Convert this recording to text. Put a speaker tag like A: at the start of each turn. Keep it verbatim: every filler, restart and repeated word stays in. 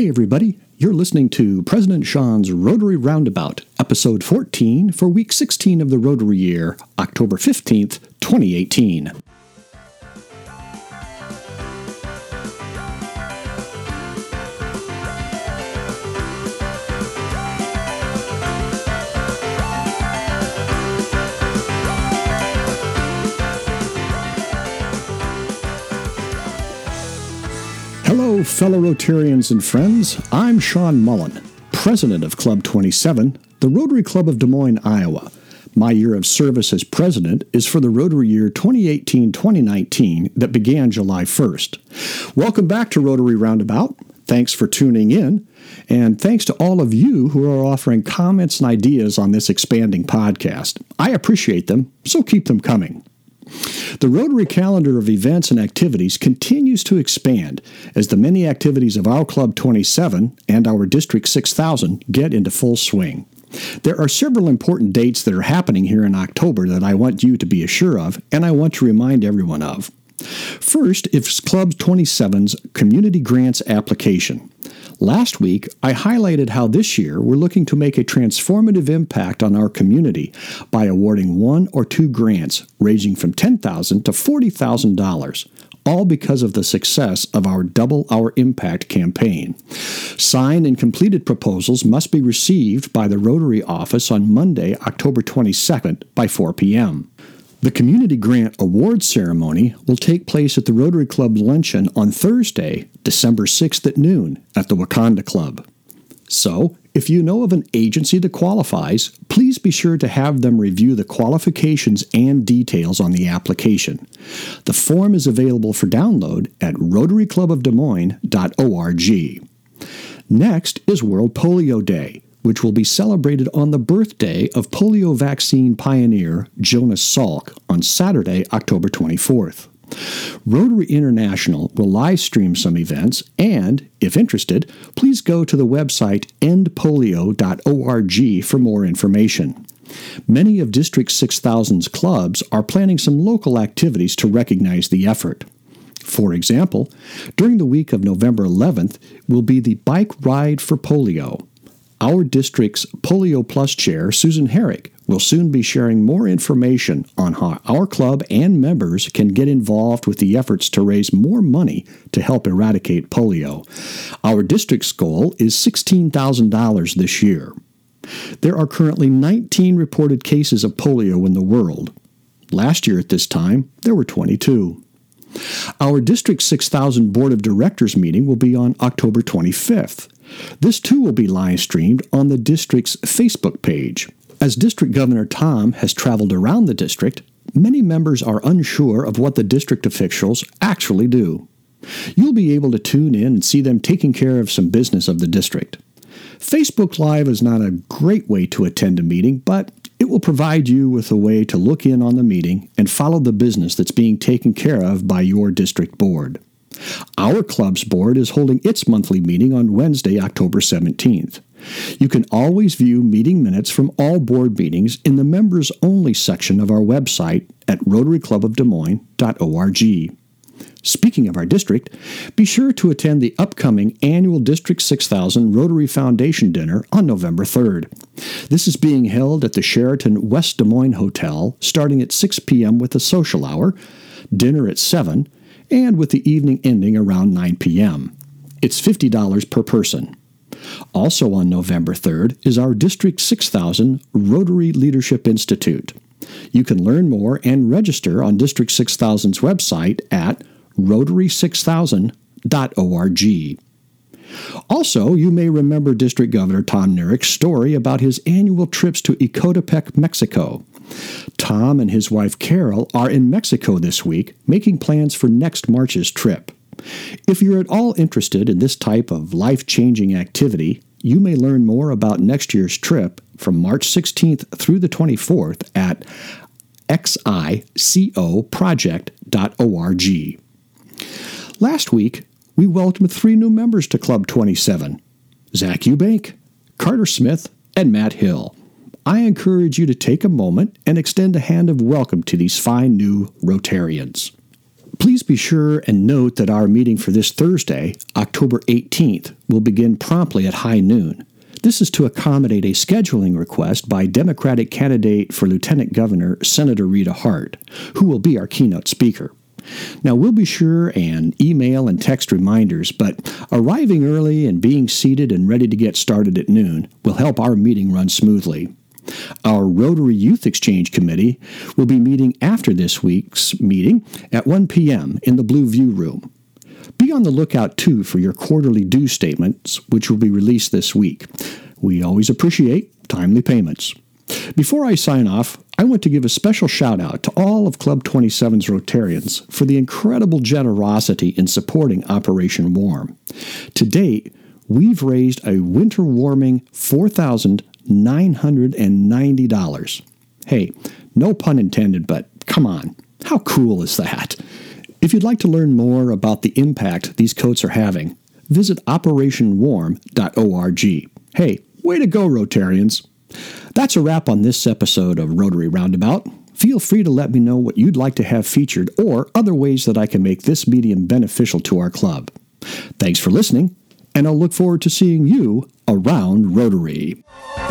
A: Hey everybody, you're listening to President Sean's Rotary Roundabout, episode fourteen for week sixteen of the Rotary year, October fifteenth, twenty eighteen. Hello, fellow Rotarians and friends. I'm Sean Mullen, president of Club twenty-seven, the Rotary Club of Des Moines, Iowa. My year of service as president is for the Rotary year twenty eighteen twenty nineteen that began July first. Welcome back to Rotary Roundabout. Thanks for tuning in, and thanks to all of you who are offering comments and ideas on this expanding podcast. I appreciate them, so keep them coming. The Rotary calendar of events and activities continues to expand as the many activities of our Club twenty-seven and our District six thousand get into full swing. There are several important dates that are happening here in October that I want you to be assured of, and I want to remind everyone of. First is Club twenty-seven's Community Grants application. Last week, I highlighted how this year we're looking to make a transformative impact on our community by awarding one or two grants ranging from ten thousand dollars to forty thousand dollars, all because of the success of our Double Our Impact campaign. Signed and completed proposals must be received by the Rotary office on Monday, October twenty-second by four p.m. The Community Grant Award Ceremony will take place at the Rotary Club Luncheon on Thursday, December sixth at noon at the Wakanda Club. So, if you know of an agency that qualifies, please be sure to have them review the qualifications and details on the application. The form is available for download at rotary club of des moines dot org. Next is World Polio Day, which will be celebrated on the birthday of polio vaccine pioneer Jonas Salk on Saturday, October twenty-fourth. Rotary International will live stream some events, and, if interested, please go to the website end polio dot org for more information. Many of District six thousand's clubs are planning some local activities to recognize the effort. For example, during the week of November eleventh will be the Bike Ride for Polio. Our district's Polio Plus chair, Susan Herrick, will soon be sharing more information on how our club and members can get involved with the efforts to raise more money to help eradicate polio. Our district's goal is sixteen thousand dollars this year. There are currently nineteen reported cases of polio in the world. Last year at this time, there were twenty-two. Our District six thousand Board of Directors meeting will be on October twenty-fifth. This too will be live-streamed on the district's Facebook page. As District Governor Tom has traveled around the district, many members are unsure of what the district officials actually do. You'll be able to tune in and see them taking care of some business of the district. Facebook Live is not a great way to attend a meeting, but it will provide you with a way to look in on the meeting and follow the business that's being taken care of by your district board. Our club's board is holding its monthly meeting on Wednesday, October seventeenth. You can always view meeting minutes from all board meetings in the members-only section of our website at rotary club of des moines dot org. Speaking of our district, be sure to attend the upcoming annual District six thousand Rotary Foundation Dinner on November third. This is being held at the Sheraton West Des Moines Hotel starting at six p.m. with a social hour, dinner at seven, and with the evening ending around nine p.m. It's fifty dollars per person. Also on November third is our District six thousand Rotary Leadership Institute. You can learn more and register on District six thousand's website at rotary six thousand dot org. Also, you may remember District Governor Tom Nerick's story about his annual trips to Ecotepec, Mexico. Tom and his wife Carol are in Mexico this week, making plans for next March's trip. If you're at all interested in this type of life-changing activity, you may learn more about next year's trip from March sixteenth through the twenty-fourth at x i c o project dot org. Last week, we welcomed three new members to Club twenty-seven, Zach Eubank, Carter Smith, and Matt Hill. I encourage you to take a moment and extend a hand of welcome to these fine new Rotarians. Please be sure and note that our meeting for this Thursday, October eighteenth, will begin promptly at high noon. This is to accommodate a scheduling request by Democratic candidate for Lieutenant Governor Senator Rita Hart, who will be our keynote speaker. Now, we'll be sure and email and text reminders, but arriving early and being seated and ready to get started at noon will help our meeting run smoothly. Our Rotary Youth Exchange Committee will be meeting after this week's meeting at one p.m. in the Blue View Room. Be on the lookout, too, for your quarterly due statements, which will be released this week. We always appreciate timely payments. Before I sign off, I want to give a special shout-out to all of Club twenty-seven's Rotarians for the incredible generosity in supporting Operation Warm. To date, we've raised a winter-warming four thousand nine hundred ninety dollars. Hey, no pun intended, but come on, how cool is that? If you'd like to learn more about the impact these coats are having, visit operation warm dot org. Hey, way to go, Rotarians! That's a wrap on this episode of Rotary Roundabout. Feel free to let me know what you'd like to have featured or other ways that I can make this medium beneficial to our club. Thanks for listening, and I'll look forward to seeing you around Rotary.